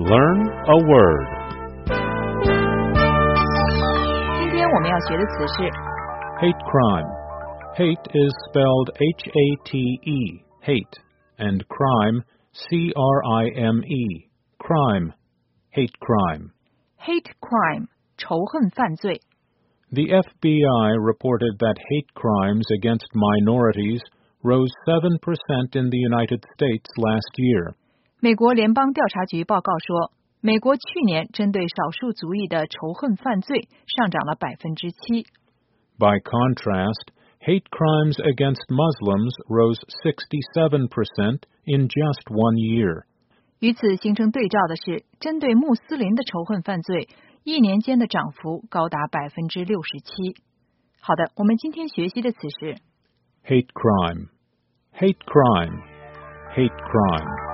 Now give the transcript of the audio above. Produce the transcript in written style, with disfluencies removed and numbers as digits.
Learn a word. 今天我们要学的词是 Hate crime. Hate is spelled H-A-T-E, hate, and crime, C-R-I-M-E, crime, hate crime. hate crime, 仇恨犯罪。 The FBI reported that hate crimes against minorities rose 7% in the United States last year. 美国联邦调查局报告说，美国去年针对少数族裔的仇恨犯罪上涨了7%。 By contrast, hate crimes against Muslims rose 67% in just 1 year. 与此形成对照的是，针对穆斯林的仇恨犯罪1年间的涨幅高达67%。好的，我们今天学习的词是 Hate crime. Hate crime. Hate crime.